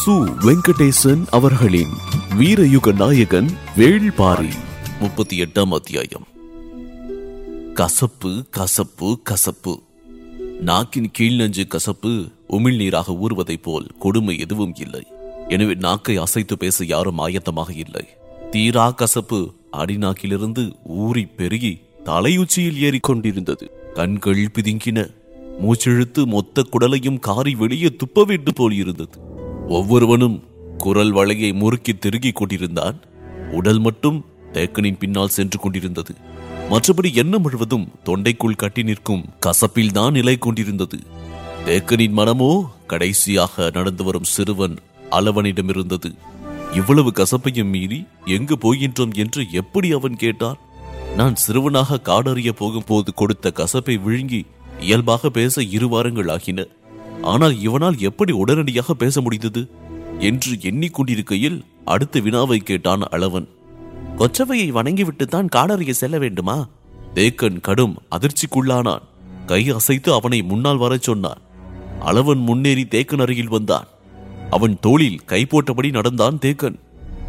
சு. வெங்கடேசன் அவர்களின் வீரயுக நாயகன் வேள்பாரி 38ஆம் அத்தியாயம். கசப்பு கசப்பு கசப்பு. நாக்கின் கீழ் நஞ்சு கசப்பு உமிழ்நீராக ஊறுவதைப் போல் கொடுமை எதுவும் இல்லை. எனவே நாக்கை அசைத்து பேச யாரும் ஆயத்தமாக இல்லை. தீரா கசப்பு அடிநாக்கிலிருந்து ஊறி பெருகி தலையுச்சியில் ஏறிக்கொண்டிருந்தது. கண்கள் பிதுங்கின. மூச்செழுத்து மொத்த குடலையும் காரி வெளியே துப்ப வேண்டும் போல் இருந்தது. ஒவ்வொருவனும் குரல் வளையை முறுக்கி திருகிக் கொண்டிருந்தான். உடல் மட்டும் தேக்கனின் பின்னால் சென்று கொண்டிருந்தது. மற்றபடி எண்ணம் முழுவதும் தொண்டைக்குள் கட்டி நிற்கும் கசப்பில் தான் நிலை கொண்டிருந்தது. தேக்கனின் மனமோ கடைசியாக நடந்து வரும் சிறுவன் அளவனிடமிருந்தது. இவ்வளவு கசப்பையும் மீறி எங்கு போகின்றோம் என்று எப்படி அவன் கேட்டான்? நான் சிறுவனாக காடறிய போகும் போது கொடுத்த கசப்பை விழுங்கி இயல்பாக பேச 2 வாரங்கள் ஆகின. ஆனால் இவனால் எப்படி உடனடியாக பேச முடிந்தது என்று எண்ணிக்கொண்டிருக்கையில் அடுத்த வினாவை கேட்டான் அளவன். கொச்சவையை வணங்கிவிட்டுத்தான் காடறிய செல்ல வேண்டுமா? தேக்கன் கடும் அதிர்ச்சிக்குள்ளானான். கை அசைத்து அவனை முன்னால் வரச் சொன்னான். அளவன் முன்னேறி தேக்கன் அருகில் வந்தான். அவன் தோளில் கை போட்டபடி நடந்தான் தேக்கன்.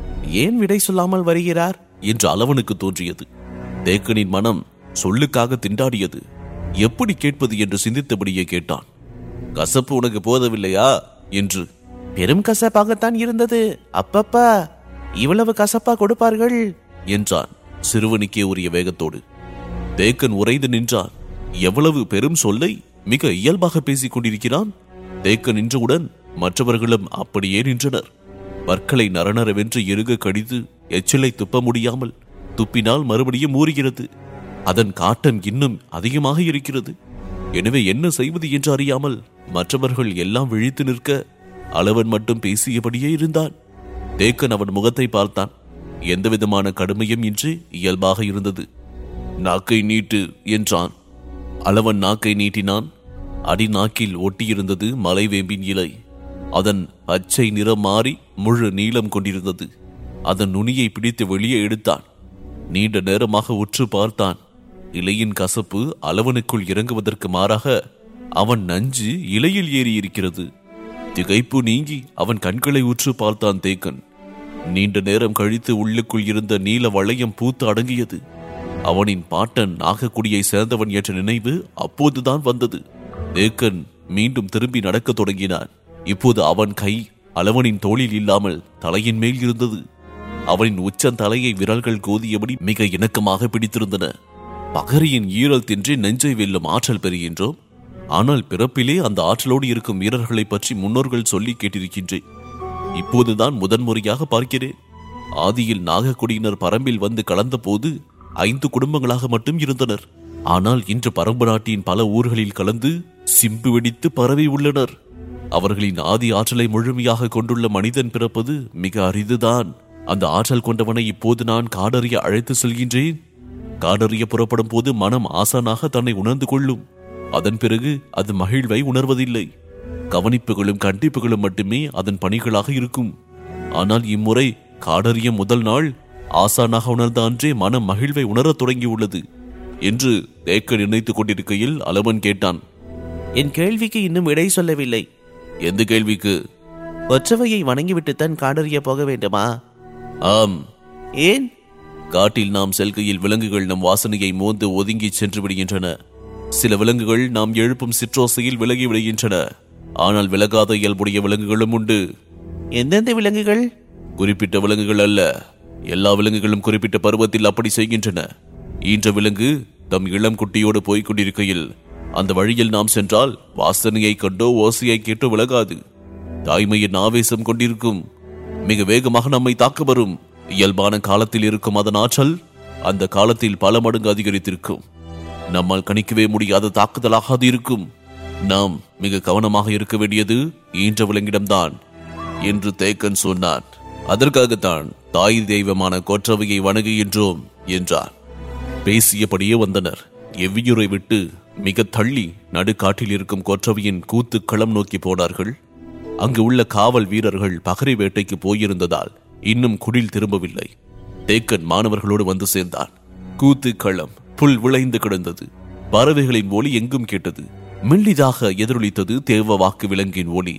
ஏன் விடை சொல்லாமல் வருகிறார் என்று அளவனுக்கு தோன்றியது. தேக்கனின் மனம் சொல்லுக்காக திண்டாடியது. எப்படி கேட்பது என்று சிந்தித்தபடியே கேட்டான். கசப்பு உனக்கு போதவில்லையா என்று. பெரும் கசப்பாகத்தான் இருந்தது அப்பப்பா. இவ்வளவு கசப்பா கொடுப்பார்கள் என்றான் சிறுவனுக்கே உரிய வேகத்தோடு. தேக்கன் உறைந்து நின்றான். எவ்வளவு பெரும் சொல்லை மிக இயல்பாக பேசிக் கொண்டிருக்கிறான். தேக்கன் நின்றவுடன் மற்றவர்களும் அப்படியே நின்றனர். பற்களை நரநரவென்று இறுக கடித்து எச்சிலை துப்ப முடியாமல் துப்பினால் மறுபடியும் ஊறுகிறது. அதன் காட்டம் இன்னும் அதிகமாக இருக்கிறது. எனவே என்ன செய்வது என்று அறியாமல் மற்றவர்கள் எல்லாம் விழித்து நிற்க அளவன் மட்டும் பேசியபடியே இருந்தான். தேக்கன் அவன் முகத்தை பார்த்தான். எந்தவிதமான கடுமையும் இன்றி இயல்பாக இருந்தது. நாக்கை நீட்டு என்றான். அளவன் நாக்கை நீட்டினான். அடிநாக்கில் ஒட்டியிருந்தது மலைவேம்பின் இலை. அதன் பச்சை நிறம் மாறி முழு நீளம் கொண்டிருந்தது. அதன் நுனியை பிடித்து வெளியே எடுத்தான். நீண்ட நேரமாக உற்று பார்த்தான். இலையின் கசப்பு அளவனுக்குள் இறங்குவதற்கு மாறாக அவன் நஞ்சு இலையில் ஏறி இருக்கிறது. திகைப்பு நீங்கி அவன் கண்களை உற்று பார்த்தான் தேக்கன். நீண்ட நேரம் கழித்து உள்ளுக்குள் இருந்த நீல வளையம் பூத்து அடங்கியது. அவனின் பாட்டன் நாகக்குடியை சேர்ந்தவன் என்ற நினைவு அப்போதுதான் வந்தது. தேக்கன் மீண்டும் திரும்பி நடக்க தொடங்கினான். இப்போது அவன் கை அளவனின் தோளில் இல்லாமல் தலையின் மேல் இருந்தது. அவனின் உச்சன் தலையை விரல்கள் கோதியபடி மிக இணக்கமாக பிடித்திருந்தன. பகரியின் ஈரல் தின்றி நெஞ்சை வெல்லும் ஆற்றல் பெறுகின்றோம். ஆனால் பிறப்பிலே அந்த ஆற்றலோடு இருக்கும் வீரர்களை பற்றி முன்னோர்கள் சொல்லி கேட்டிருக்கின்றேன். இப்போதுதான் முதன்முறையாக பார்க்கிறேன். ஆதியில் நாகக்குடியினர் பரம்பில் வந்து கலந்த போது 5 குடும்பங்களாக மட்டும் இருந்தனர். ஆனால் இன்று பரம்பு நாட்டின் பல ஊர்களில் கலந்து சிம்பு வெடித்து பரவி உள்ளனர். அவர்களின் ஆதி ஆற்றலை முழுமையாக கொண்டுள்ள மனிதன் பிறப்பது மிக அரிதுதான். அந்த ஆற்றல் கொண்டவனை இப்போது நான் காடறிய அழைத்து செல்கின்றேன். காடறிய புறப்படும் போது மனம் ஆசானாக தன்னை உணர்ந்து கொள்ளும். அதன் பிறகு அது மகிழ்வை உணர்வதில்லை. கவனிப்புகளும் கண்டிப்புகளும் மட்டுமே அதன் பணிகளாக இருக்கும். ஆனால் இம்முறை காடறிய முதல் நாள் ஆசானாக உணர்ந்த அன்றே மனம் மகிழ்வை உணரத் தொடங்கியுள்ளது என்று தேக்கன் நினைத்துக் கொண்டிருக்கையில் அளவன் கேட்டான். என் கேள்விக்கு இன்னும் விடை சொல்லவில்லை. எந்த கேள்விக்கு? கொச்சவையை வணங்கிவிட்டுத்தான் காடறிய போக வேண்டுமா? ஆம். ஏன்? காட்டில் நாம் செல்கையில் விலங்குகள் நம் வாசனையை மோந்து ஒதுங்கி சென்று விடுகின்றன. சில விலங்குகள் நாம் எழுப்பும் சிற்றோசையில் விலகி விடுகின்றன. ஆனால் விலகாத இயல்புடைய விலங்குகளும் உண்டு. எந்தெந்த விலங்குகள்? குறிப்பிட்ட விலங்குகள் அல்ல. எல்லா விலங்குகளும் குறிப்பிட்ட பருவத்தில் அப்படி செய்கின்றன. ஈன்ற விலங்கு தம் இளம் குட்டியோடு போய்க் கொண்டிருக்கையில் அந்த வழியில் நாம் சென்றால் வாசனையை கண்டோ ஓசையை கேட்டோ விலகாது. தாய்மையின் ஆவேசம் கொண்டிருக்கும். மிக வேகமாக நம்மை தாக்க வரும். இயல்பான காலத்தில் இருக்கும் அதன் ஆற்றல் அந்த காலத்தில் பல மடங்கு அதிகரித்திருக்கும். நம்மால் கணிக்கவே முடியாத தாக்குதலாக அது இருக்கும். நாம் மிக கவனமாக இருக்க வேண்டியது ஈன்ற விலங்கிடம்தான் என்று தேக்கன் சொன்னான். அதற்காகத்தான் தாய் தெய்வமான கொற்றவையை வணங்குகின்றோம் என்றார். பேசியபடியே வந்தனர். எவ்வியூரை விட்டு மிக தள்ளி நடுக்காட்டில் இருக்கும் கொற்றவையின் கூத்து களம் நோக்கி போனார்கள். அங்கு உள்ள காவல் வீரர்கள் பகரை வேட்டைக்கு போயிருந்ததால் இன்னும் குடில் திரும்பவில்லை. தேக்கன் மாணவர்களோடு வந்து சேர்ந்தான். கூத்து களம் புல் விளைந்து கிடந்தது. பறவைகளின் ஒலி எங்கும் கேட்டது. மெல்லிதாக எதிரொலித்தது தேவ வாக்கு விலங்கின் ஒலி.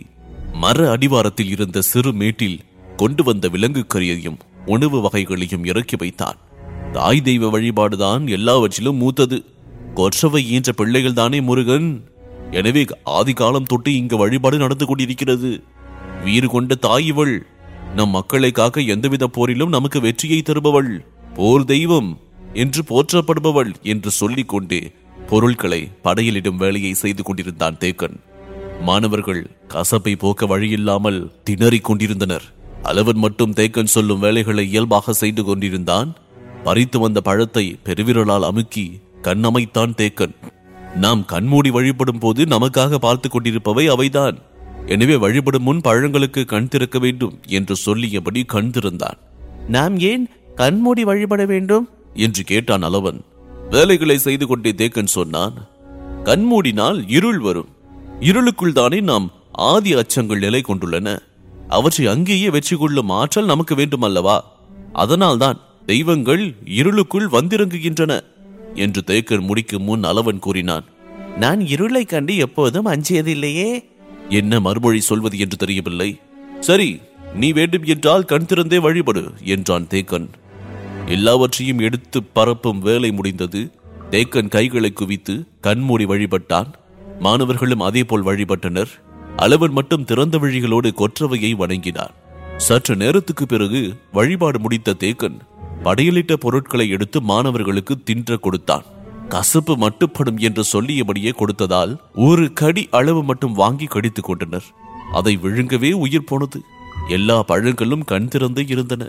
மர அடிவாரத்தில் இருந்த சிறு மேட்டில் கொண்டு வந்த விலங்கு கறியையும் உணவு வகைகளையும் இறக்கி வைத்தான். தாய் தெய்வ வழிபாடுதான் எல்லாவற்றிலும் மூத்தது. கொற்றவை ஈன்ற பிள்ளைகள் தானே முருகன். எனவே ஆதி காலம் தொட்டு இங்கு வழிபாடு நடந்து கொண்டிருக்கிறது. வீறு கொண்ட தாய் இவள். நம் மக்களை காக்க எந்தவித போரிலும் நமக்கு வெற்றியை தருபவள், போர் தெய்வம் என்று போற்றப்படுபவள் என்று சொல்லிக் கொண்டே பொருட்களை படையலிடும் வேலையை செய்து கொண்டிருந்தான் தேக்கன். மாணவர்கள் கசப்பை போக்க வழியில்லாமல் திணறிக் கொண்டிருந்தனர். அளவன் மட்டும் தேக்கன் சொல்லும் வேலைகளை இயல்பாக செய்து கொண்டிருந்தான். பறித்து வந்த பழத்தை பெருவிரலால் அமுக்கி கண்ணமைத்தான் தேக்கன். நாம் கண்மூடி வழிபடும் போது நமக்காக பார்த்து கொண்டிருப்பவை அவைதான். எனவே வழிபடும் முன் பழங்களுக்கு கண் திறக்க வேண்டும் என்று சொல்லியபடி கண் திறந்தான். நாம் ஏன் கண்மூடி வழிபட வேண்டும் என்று கேட்டான் அளவன். வேலைகளை செய்து கொண்டே தேக்கன் சொன்னான். கண்மூடினால் இருள் வரும். இருளுக்குள் தானே நாம் ஆதி அச்சங்கள் நிலை கொண்டுள்ளன. அவற்றை அங்கேயே வெற்றி கொள்ளும் ஆற்றல் நமக்கு வேண்டும் அல்லவா? அதனால்தான் தெய்வங்கள் இருளுக்குள் வந்திறங்குகின்றன என்று தேக்கன் முடிக்கும் முன் அளவன் கூறினான். நான் இருளை கண்டு எப்போதும் அஞ்சியதில்லையே. என்ன மறுமொழி சொல்வது என்று தெரியவில்லை. சரி, நீ வேண்டும் என்றால் கண் திறந்தே வழிபடு என்றான் தேக்கன். எல்லாவற்றையும் எடுத்து பரப்பும் வேலை முடிந்தது. தேக்கன் கைகளை குவித்து கண்மூடி வழிபட்டான். மாணவர்களும் அதேபோல் வழிபட்டனர். அளவன் மட்டும் திறந்த வழிகளோடு கொற்றவையை வணங்கினான். சற்று நேரத்துக்கு பிறகு வழிபாடு முடித்த தேக்கன் படையலிட்ட பொருட்களை எடுத்து மாணவர்களுக்கு தின்ற கொடுத்தான். கசப்பு மட்டுப்படும் என்று சொல்லியபடியே கொடுத்ததால் ஒரு கடி அளவு மட்டும் வாங்கி கடித்துக் கொண்டனர். அதை விழுங்கவே உயிர் போனது. எல்லா பழங்களும் கண் திறந்தே இருந்தன.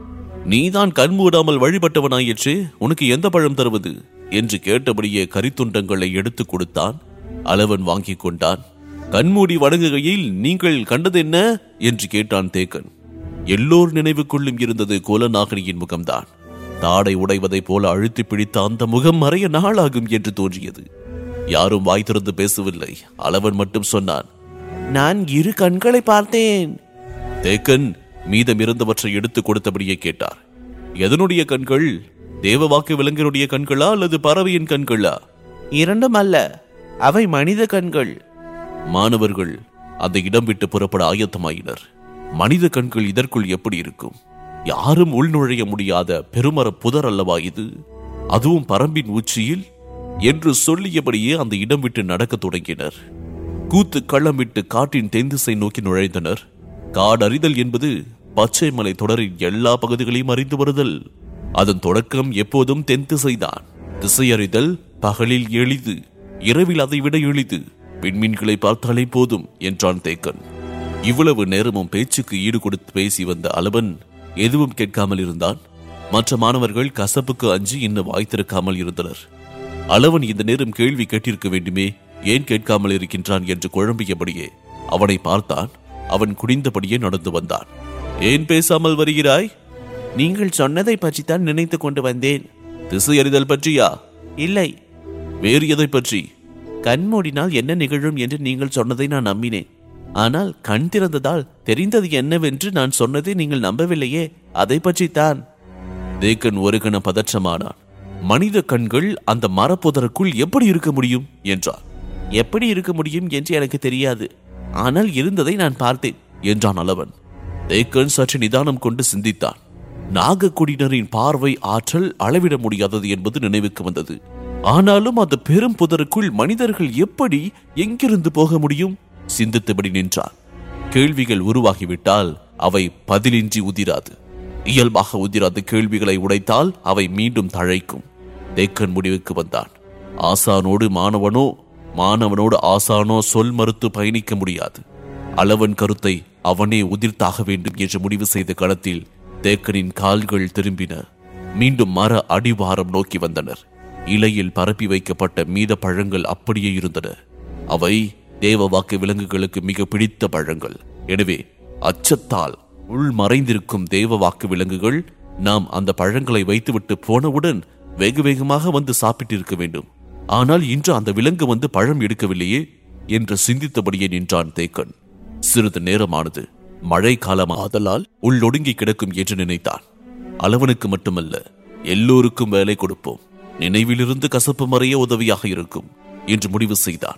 நீதான் கண் மூடாமல் வழிபட்டவனாயிற்றே, உனக்கு எந்த பழம் தருவது என்று கேட்டபடியே கரித்துண்டங்களை எடுத்து கொடுத்தான். அளவன் வாங்கி கொண்டான். கண்மூடி வணங்குகையில் நீங்கள் கண்டது என்ன என்று கேட்டான் தேக்கன். எல்லோர் நினைவுக்குள்ளும் இருந்தது கோலநாகரியின் முகம்தான். தாடை உடைவதைப் போல அழுத்தி பிடித்த அந்த முகம் மறைய நாளாகும் என்று தோன்றியது. யாரும் வாய் திறந்து பேசவில்லை. அளவன் மட்டும் சொன்னான், நான் இரு கண்களை பார்த்தேன். தேக்கன் மீதம் இருந்தவற்றை எடுத்து கொடுத்தபடியே கேட்டார். எதனுடைய கண்கள்? தேவ வாக்கு விலங்கினுடைய கண்களா அல்லது பறவையின் கண்களா? இரண்டும் அல்ல, அவை மனித கண்கள். மாணவர்கள் அந்த இடம் விட்டு புறப்பட ஆயத்தமாயினர். மனித கண்கள் இதற்குள் எப்படி இருக்கும்? யாரும் உள்நுழைய முடியாத பெருமர புதர் அல்லவா இது, அதுவும் பரம்பின் உச்சியில் என்று சொல்லியபடியே அந்த இடம் விட்டு நடக்க தொடங்கினர். கூத்து களமிட்டு காட்டின் தென்திசை நோக்கி நுழைந்தனர். காடறிதல் என்பது பச்சை மலை தொடரின் எல்லா பகுதிகளையும் அறிந்து வருதல். அதன் தொடக்கம் எப்போதும் தென் திசைதான். திசையறிதல் பகலில் எளிது, இரவில் அதை விட எளிது. விண்மீன்களை பார்த்தாலே போதும் என்றான் தேக்கன். இவ்வளவு நேரமும் பேச்சுக்கு ஈடு கொடுத்து பேசி வந்த அளவன் எதுவும் கேட்காமல் இருந்தான். மற்ற மாணவர்கள் கசப்புக்கு அஞ்சி இன்னும் வாய் திறக்காமல் இருந்தனர். அளவன் இந்த நேரம் கேள்வி கேட்டிருக்க வேண்டுமே, ஏன் கேட்காமல் இருக்கின்றான் என்று குழம்பியபடியே அவனை பார்த்தான். அவன் குடிந்தபடியே நடந்து வந்தான். ஏன் பேசாமல் வருகிறாய்? நீங்கள் சொன்னதை பற்றித்தான் நினைத்து கொண்டு வந்தேன். திசையறிதல் பற்றியா? இல்லை. வேறு எதை பற்றி? கண்மூடினால் என்ன நிகழும் என்று நீங்கள் சொன்னதை நான் நம்பினேன். ஆனால் கண் திறந்ததால் தெரிந்தது என்னவென்று நான் சொன்னதை நீங்கள் நம்பவில்லையே, அதை பற்றித்தான். தேக்கன் ஒரு கண பதற்றமானான். மனித கண்கள் அந்த மரப்புதருக்குள் எப்படி இருக்க முடியும் என்றார். எப்படி இருக்க முடியும் என்று எனக்கு தெரியாது, ஆனால் இருந்ததை நான் பார்த்தேன் என்றான் அளவன். தேக்கன் சற்று நிதானம் கொண்டு சிந்தித்தான். நாகக்குடியினரின் பார்வை ஆற்றல் அளவிட முடியாதது என்பது நினைவுக்கு வந்தது. ஆனாலும் அந்த பெரும் புதருக்குள் மனிதர்கள் எப்படி எங்கிருந்து போக முடியும்? சிந்தித்தபடி நின்றான். கேள்விகள் உருவாகிவிட்டால் அவை பதிலின்றி உதிராது. இயல்பாக உதிராத கேள்விகளை உடைத்தால் அவை மீண்டும் தழைக்கும். தேக்கன் முடிவுக்கு வந்தான். ஆசானோடு மாணவனோ, மாணவனோடு ஆசானோ சொல் மறுத்து பயணிக்க முடியாது. அளவன் கருத்தை அவனே உதிர்த்தாக வேண்டும் என்று முடிவு செய்த களத்தில் தேக்கனின் கால்கள் திரும்பின. மீண்டும் மர அடிவாரம் நோக்கி வந்தனர். இலையில் பரப்பி வைக்கப்பட்ட மீத பழங்கள் அப்படியே இருந்தன. அவை தேவ வாக்கு விலங்குகளுக்கு மிக பிடித்த பழங்கள். எனவே அச்சத்தால் உள் மறைந்திருக்கும் தேவ வாக்கு விலங்குகள் நாம் அந்த பழங்களை வைத்துவிட்டு போனவுடன் வெகு வேகமாக வந்து சாப்பிட்டிருக்க வேண்டும். ஆனால் இன்று அந்த விலங்கு வந்து பழம் எடுக்கவில்லையே என்று சிந்தித்தபடியே நின்றான் தேக்கன். சிறிது நேரமானது. மழை காலமாதலால் உள்ளொடுங்கி கிடக்கும் என்று நினைத்தான். அளவனுக்கு மட்டுமல்ல, எல்லோருக்கும் வேலை கொடுப்போம், நினைவிலிருந்து கசப்பு மறைய உதவியாக இருக்கும் என்று முடிவு செய்தான்.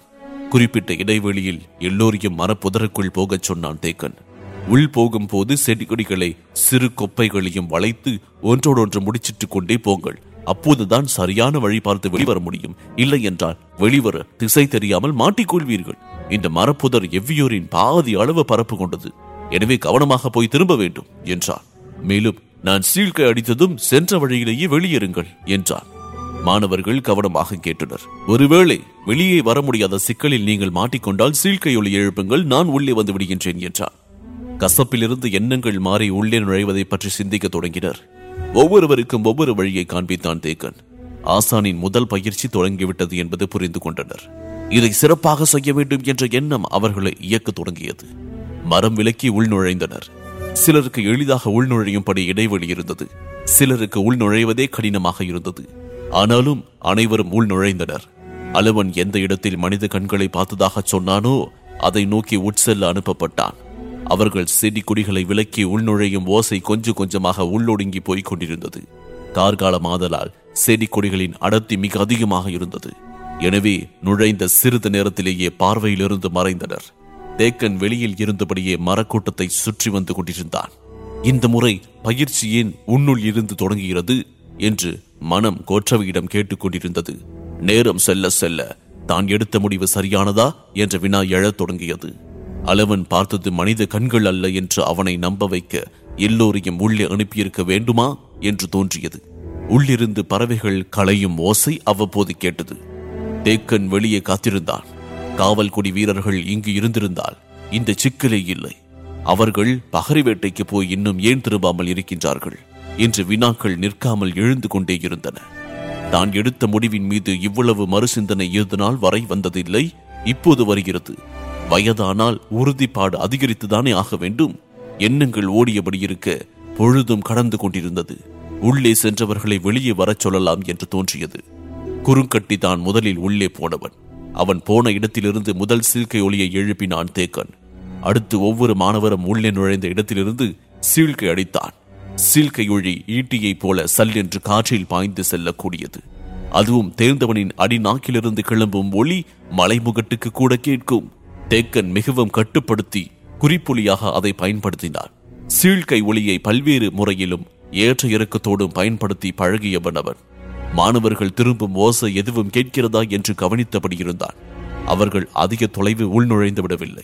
குறிப்பிட்ட இடைவெளியில் எல்லோரையும் மரப்புதருக்குள் போகச் சொன்னான் தேக்கன். உள் போகும் போது செடி கொடிகளை சிறு கொப்பைகளையும் வளைத்து ஒன்றோடொன்று முடிச்சிட்டுக் கொண்டே போங்கள். அப்போதுதான் சரியான வழி பார்த்து வெளிவர முடியும். இல்லை என்றால் வெளிவர திசை தெரியாமல் மாட்டிக்கொள்வீர்கள். இந்த மரப்புதர் எவ்வியூரின் பாதி அளவு பரப்பு கொண்டது. எனவே கவனமாக போய் திரும்ப வேண்டும் என்றார். மேலும் நான் சீழ்கை அடித்ததும் சென்ற வழியிலேயே வெளியேறுங்கள் என்றார். மாணவர்கள் கவனமாக கேட்டனர். ஒருவேளை வெளியே வர முடியாத சிக்கலில் நீங்கள் மாட்டிக்கொண்டால் சீழ்கை ஒலி எழுப்புங்கள், நான் உள்ளே வந்து விடுகின்றேன் என்றார். கசப்பிலிருந்து எண்ணங்கள் மாறி உள்ளே நுழைவதை பற்றி சிந்திக்க தொடங்கினர். ஒவ்வொருவருக்கும் ஒவ்வொரு வழியை காண்பித்தான் தேக்கன். ஆசானின் முதல் பயிற்சி தொடங்கிவிட்டது என்பது புரிந்து கொண்டனர். இதை சிறப்பாக செய்ய வேண்டும் என்ற எண்ணம் அவர்களை இயக்க தொடங்கியது. மரம் விலக்கி உள்நுழைந்தனர். சிலருக்கு எளிதாக உள்நுழையும்படி இடைவெளி இருந்தது, சிலருக்கு உள்நுழைவதே கடினமாக இருந்தது. ஆனாலும் அனைவரும் உள்நுழைந்தனர். அளவன் எந்த இடத்தில் மனித கண்களை பார்த்ததாக சொன்னானோ அதை நோக்கி உட்செல்ல அனுப்பப்பட்டான். அவர்கள் செடி கொடிகளை விலக்கி உள்நுழையும் ஓசை கொஞ்சம் கொஞ்சமாக உள்ளொடுங்கி போய்க் கொண்டிருந்தது. கார்காலம் ஆதலால் செடி கொடிகளின் அடர்த்தி மிக அதிகமாக இருந்தது. எனவே நுழைந்த சிறிது நேரத்திலேயே பார்வையிலிருந்து மறைந்தனர். தேக்கன் வெளியில் இருந்தபடியே மரக்கூட்டத்தை சுற்றி வந்து கொண்டிருந்தான். இந்த முறை பயிற்சி ஏன் உன்னுள் இருந்து தொடங்குகிறது என்று மனம் கோற்றவையிடம் கேட்டுக்கொண்டிருந்தது. நேரம் செல்ல செல்ல தான் எடுத்த முடிவு சரியானதா என்ற வினா எழத் தொடங்கியது. அளவன் பார்த்தது மனித கண்கள் அல்ல என்று அவனை நம்ப வைக்க எல்லோரையும் உள்ளே அனுப்பியிருக்க வேண்டுமா என்று தோன்றியது. உள்ளிருந்து பறவைகள் களையும் ஓசை அவ்வப்போது கேட்டது. தேக்கன் வெளியே காத்திருந்தான். காவல் கொடி வீரர்கள் இங்கு இருந்திருந்தால் இந்த சிக்கலே இல்லை. அவர்கள் பகரி வேட்டைக்கு போய் இன்னும் ஏன் திரும்பாமல் இருக்கின்றார்கள் என்று வினாக்கள் நிற்காமல் எழுந்து கொண்டே இருந்தன. தான் எடுத்த முடிவின் மீது இவ்வளவு மறுசிந்தனை இருந்தனால் வரை வந்ததில்லை, இப்போது வருகிறது. வயதானால் உறுதிப்பாடு அதிகரித்துதானே ஆக வேண்டும். எண்ணங்கள் ஓடியபடி இருக்க பொழுதும் கடந்து கொண்டிருந்தது. உள்ளே சென்றவர்களை வெளியே வரச் சொல்லலாம் என்று தோன்றியது. குறுங்கட்டி தான் முதலில் உள்ளே போனவன். அவன் போன இடத்திலிருந்து முதல் சீழ்கை ஒலியை எழுப்பினான் தேக்கன். அடுத்து ஒவ்வொரு மாணவரும் உள்ளே நுழைந்த இடத்திலிருந்து சீழ்கை அடித்தான். சீழ்கை ஒளி ஈட்டியைப் போல சல்லென்று காற்றில் பாய்ந்து செல்லக்கூடியது. அதுவும் தேர்ந்தவனின் அடிநாக்கிலிருந்து கிளம்பும் ஒளி மலைமுகட்டுக்கு கூட கேட்கும். தேக்கன் மிகவும் கட்டுப்படுத்தி குறிப்புலியாக அதை பயன்படுத்தினார். சீழ்கை ஒளியை பல்வேறு முறையிலும் ஏற்ற இறக்கத்தோடும் பயன்படுத்தி பழகியவன் அவன். மாணவர்கள் திரும்பும் ஓசை எதுவும் கேட்கிறதா என்று கவனித்தபடி இருந்தான். அவர்கள் அதிக தொலைவு உள்நுழைந்து விடவில்லை.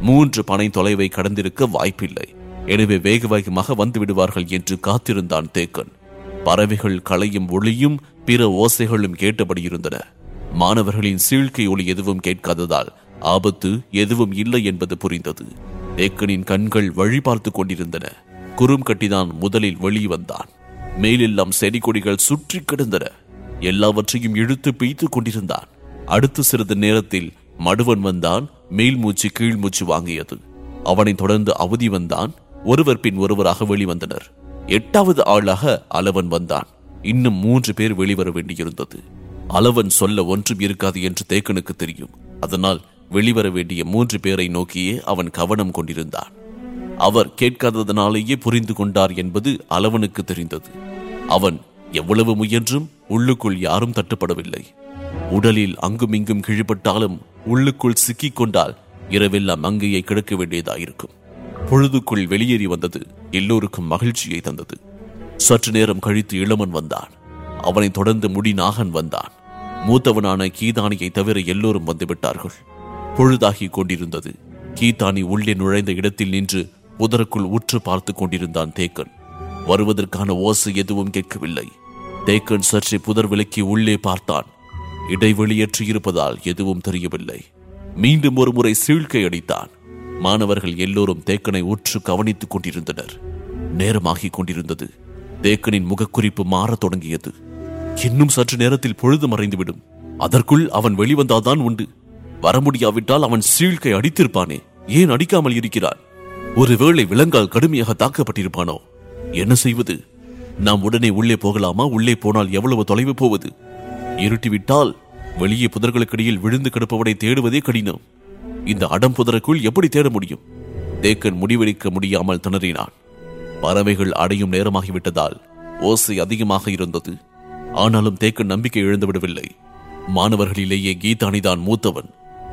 3 பனை தொலைவை கடந்திருக்க வாய்ப்பில்லை. எனவே வேக வேகமாக வந்து விடுவார்கள் என்று காத்திருந்தான் தேக்கன். பறவைகள் களையும் ஒளியும் பிற ஓசைகளும் கேட்டபடி இருந்தன. மாணவர்களின் சீழ்கை ஒளி எதுவும் கேட்காததால் ஆபத்து எதுவும் இல்லை என்பது புரிந்தது. தேக்கனின் கண்கள் வழி பார்த்து கொண்டிருந்தன. குறும் கட்டிதான் முதலில் வெளிவந்தான். மேலெல்லாம் செடி கொடிகள் சுற்றி கிடந்தன. எல்லாவற்றையும் இழுத்து பீய்த்துக் கொண்டிருந்தான். அடுத்த சிறிது நேரத்தில் மடுவன் வந்தான். மேல் மூச்சு கீழ் மூச்சு வாங்கியது. அவனை தொடர்ந்து அவதி வந்தான். ஒருவர் பின் ஒருவராக வெளிவந்தனர். 8வது ஆளாக அளவன் வந்தான். இன்னும் 3 பேர் வெளிவர வேண்டியிருந்தது. அளவன் சொல்ல ஒன்றும் இருக்காது என்று தேக்கனுக்கு தெரியும். அதனால் வெளிவர வேண்டிய 3 பேரை நோக்கியே அவன் கவனம் கொண்டிருந்தான். அவர் கேட்காததனாலேயே புரிந்து கொண்டார் என்பது அளவனுக்கு தெரிந்தது. அவன் எவ்வளவு முயன்றும் உள்ளுக்குள் யாரும் தட்டுப்படவில்லை. உடலில் அங்குமிங்கும் கிழிபட்டாலும் உள்ளுக்குள் சிக்கிக் கொண்டால் இரவெல்லாம் அங்கேயே கிடக்க வேண்டியதாயிருக்கும். பொழுதுக்குள் வெளியேறி வந்தது எல்லோருக்கும் மகிழ்ச்சியை தந்தது. சற்று நேரம் கழித்து இளமன் வந்தான். அவனை தொடர்ந்து முடிநாகன் வந்தான். மூத்தவனான கீதானியை தவிர எல்லோரும் வந்துவிட்டார்கள். பொழுதாகி கொண்டிருந்தது. கீதானி உள்ளே நுழைந்த இடத்தில் நின்று புதருக்குள் உற்று பார்த்து கொண்டிருந்தான் தேக்கன். வருவதற்கான ஓசை எதுவும் கேட்கவில்லை. தேக்கன் சற்றே புதர் விலக்கி உள்ளே பார்த்தான். இடைவெளியற்று இருப்பதால் எதுவும் தெரியவில்லை. மீண்டும் ஒரு முறை சீழ்கை அடித்தான். மாணவர்கள் எல்லோரும் தேக்கனை உற்று கவனித்துக் கொண்டிருந்தனர். நேரமாகிக் கொண்டிருந்தது. தேக்கனின் முகக்குறிப்பு மாறத் தொடங்கியது. இன்னும் சற்று நேரத்தில் பொழுது மறைந்துவிடும். அதற்குள் அவன் வெளிவந்தால்தான் உண்டு. வர முடியாவிட்டால் அவன் சீழ்கை அடித்திருப்பானே, ஏன் அடிக்காமல் இருக்கிறான்? ஒருவேளை விலங்கால் கடுமையாக தாக்கப்பட்டிருப்பானோ? என்ன செய்வது? நாம் உடனே உள்ளே போகலாமா? உள்ளே போனால் எவ்வளவு தொலைவு போவது? இருட்டிவிட்டால் வெளியே புதர்களுக்கிடையில் விழுந்து கிடப்பவனை தேடுவதே கடினம். இந்த அடம் புதருக்குள் எப்படி தேட முடியும்? தேக்கன் முடிவெடுக்க முடியாமல் திணறினான். பறவைகள் அடையும் நேரமாகிவிட்டதால் ஓசை அதிகமாக இருந்தது. ஆனாலும் தேக்கன் நம்பிக்கை இழந்து விடவில்லை. மாணவர்களிலேயே கீதானிதான் மூத்தவன்.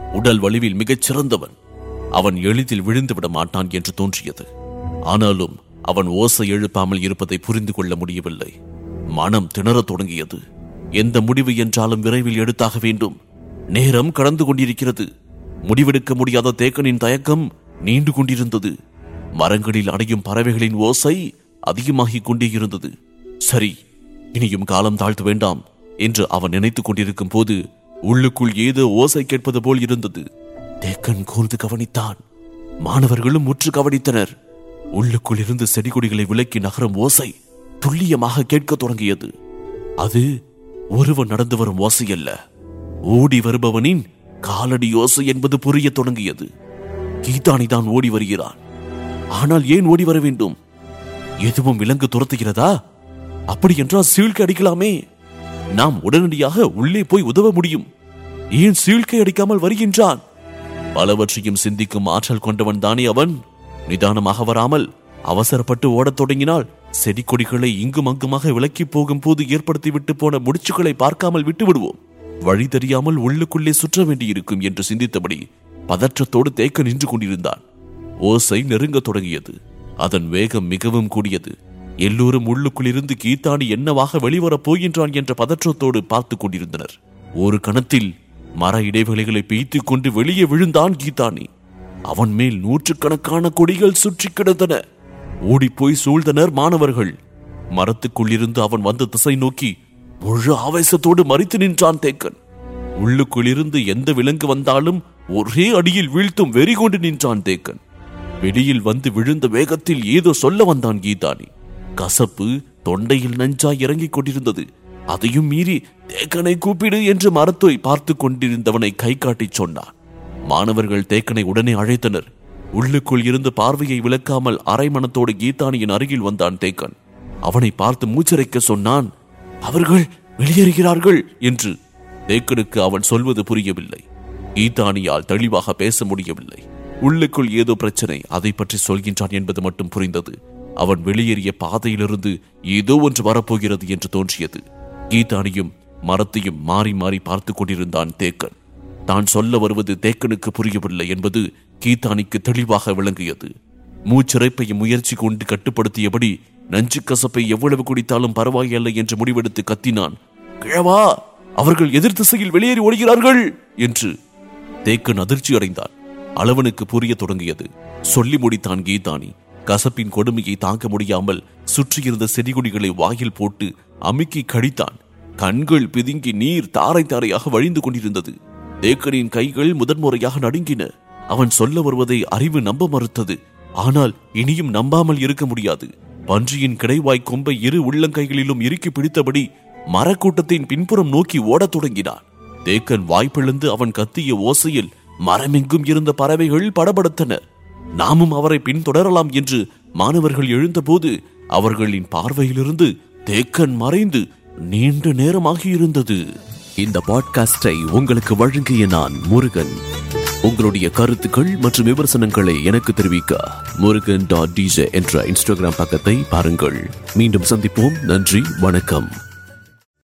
உடல் வலிவில் மிகச் சிறந்தவன். அவன் எளிதில் விழுந்துவிட மாட்டான் என்று தோன்றியது. ஆனாலும் அவன் ஓசை எழுப்பாமல் இருப்பதை புரிந்து கொள்ள முடியவில்லை. மனம் திணறத் தொடங்கியது. எந்த முடிவு என்றாலும் விரைவில் எடுத்தாக வேண்டும். நேரம் கடந்து கொண்டிருக்கிறது. முடிவெடுக்க முடியாத தேக்கனின் தயக்கம் நீண்டு கொண்டிருந்தது. மரங்களில் அடையும் பறவைகளின் ஓசை அதிகமாகிக் கொண்டே இருந்தது. சரி, இனியும் காலம் தாழ்த்த வேண்டாம் என்று அவன் நினைத்துக் கொண்டிருக்கும் போது உள்ளுக்குள் ஏதோ ஓசை கேட்பது போல் இருந்தது. தேக்கன் கூர்ந்து கவனித்தான். மாணவர்களும் முற்று கவனித்தனர். உள்ளுக்குள் இருந்து செடி கொடிகளை விலக்கி நகரும் ஓசை துல்லியமாக கேட்கத் தொடங்கியது. அது ஒருவன் நடந்து வரும் ஓசை அல்ல, ஓடி வருபவனின் காலடி ஓசை என்பது புரிய தொடங்கியது. கீதானிதான் ஓடி வருகிறான். ஆனால் ஏன் ஓடி வர வேண்டும்? எதுவும் விலங்கு துரத்துகிறதா? அப்படி என்றால் சீழ்க்கை அடிக்கலாமே. நாம் உடனடியாக உள்ளே போய் உதவ முடியும். ஏன் சீழ்க்கை அடிக்காமல் வருகின்றான்? பலவற்றையும் சிந்திக்கும் ஆற்றல் கொண்டவன் தானே அவன். நிதானமாக வராமல் அவசரப்பட்டு ஓடத் தொடங்கினால் செடி கொடிகளை இங்கும் அங்குமாக விலக்கி போகும் போது ஏற்படுத்திவிட்டு போன முடிச்சுக்களை பார்க்காமல் விட்டு விடுவோம். வழி தெரியாமல் உள்ளுக்குள்ளே சுற்ற வேண்டியிருக்கும் என்று சிந்தித்தபடி பதற்றத்தோடு தேக்க நின்று கொண்டிருந்தான். ஓசை நெருங்க தொடங்கியது. அதன் வேகம் மிகவும் கூடியது. எல்லோரும் உள்ளுக்குள்ளிருந்து கீதானி என்னவாக வெளிவரப் போகின்றான் என்ற பதற்றத்தோடு பார்த்து கொண்டிருந்தனர். ஒரு கணத்தில் மர இடைவெளிகளை பிய்த்துக் கொண்டு வெளியே விழுந்தான் கீதானி. அவன் மேல் நூற்றுக்கணக்கான கொடிகள் சுற்றி கிடந்தன. ஓடிப்போய் சூழ்ந்தனர் மாணவர்கள். மரத்துக்குள்ளிருந்து அவன் வந்த திசை நோக்கி முழு ஆவேசத்தோடு மறித்து நின்றான் தேக்கன். உள்ளுக்குள்ளிருந்து எந்த விலங்கு வந்தாலும் ஒரே அடியில் வீழ்த்தும் வெறி கொண்டு நின்றான் தேக்கன். வெளியில் வந்து விழுந்த வேகத்தில் ஏதோ சொல்ல வந்தான் கீதானி. கசப்பு தொண்டையில் நஞ்சாய் இறங்கிக் கொண்டிருந்தது. அதையும் மீறி தேக்கனை கூப்பிடு என்று மரத்தோய் பார்த்து கொண்டிருந்தவனை கை காட்டி சொன்னான். மாணவர்கள் தேக்கனை உடனே அழைத்தனர். உள்ளுக்குள் இருந்து பார்வையை விளக்காமல் அரைமனத்தோடு கீதானியின் அருகில் வந்தான் தேக்கன். அவனை பார்த்து மூச்சரைக்க சொன்னான். அவர்கள் வெளியேறுகிறார்கள் என்று. தேக்கனுக்கு அவன் சொல்வது புரியவில்லை. கீதானியால் தெளிவாக பேச முடியவில்லை. உள்ளுக்குள் ஏதோ பிரச்சனை, அதை பற்றி சொல்கின்றான் என்பது மட்டும் புரிந்தது. அவன் வெளியேறிய பாதையிலிருந்து ஏதோ ஒன்று வரப்போகிறது என்று தோன்றியது. கீதானியும் மரத்தையும் மாறி மாறி பார்த்து கொண்டிருந்தான் தேக்கன். தான் சொல்ல வருவது தேக்கனுக்கு புரியவில்லை என்பது கீதானிக்கு தெளிவாக விளங்கியது. மூச்சிறைப்பையும் முயற்சி கொண்டு கட்டுப்படுத்தியபடி நஞ்சு கசப்பை எவ்வளவு குடித்தாலும் பரவாயில்லை என்று முடிவெடுத்து கத்தினான். கிழவா, அவர்கள் எதிர் திசையில் வெளியேறி ஓடுகிறார்கள் என்று. தேக்கன் அதிர்ச்சி அடைந்தான். அளவனுக்கு புரிய தொடங்கியது. சொல்லி முடித்தான் கீதானி. கசப்பின் கொடுமையை தாங்க முடியாமல் சுற்றியிருந்த செடிகொடிகளை வாயில் போட்டு அமுக்கி கடித்தான். கண்கள் பிதுங்கி நீர் தாரை தாரையாக வழிந்து கொண்டிருந்தது. தேக்கனின் கைகள் முதன்முறையாக நடுங்கின. அவன் சொல்ல வருவதை அறிவு நம்ப மறுத்தது. ஆனால் இனியும் நம்பாமல் இருக்க முடியாது. பன்றியின் கிடைவாய் கொம்பை இரு உள்ளங்கைகளிலும் இறுக்கி பிடித்தபடி மரக்கூட்டத்தின் பின்புறம் நோக்கி ஓடத் தொடங்கினான். தேக்கன் வாய்ப்பிழந்து அவன் கத்திய ஓசையில் மரமெங்கும் இருந்த பறவைகள் படபடத்தன. நாமும் அவரை பின்தொடரலாம் என்று மாணவர்கள் எழுந்தபோது அவர்களின் பார்வையிலிருந்து தேக்கன் மறைந்து நீண்ட நேரமாகி இருந்தது. இந்த பாட்காஸ்டை உங்களுக்கு வழங்கிய நான் முருகன். உங்களுடைய கருத்துக்கள் மற்றும் விமர்சனங்களை எனக்கு தெரிவிக்க murugan.dj என்ற இன்ஸ்டாகிராம் பக்கத்தை பாருங்கள். மீண்டும் சந்திப்போம். நன்றி, வணக்கம்.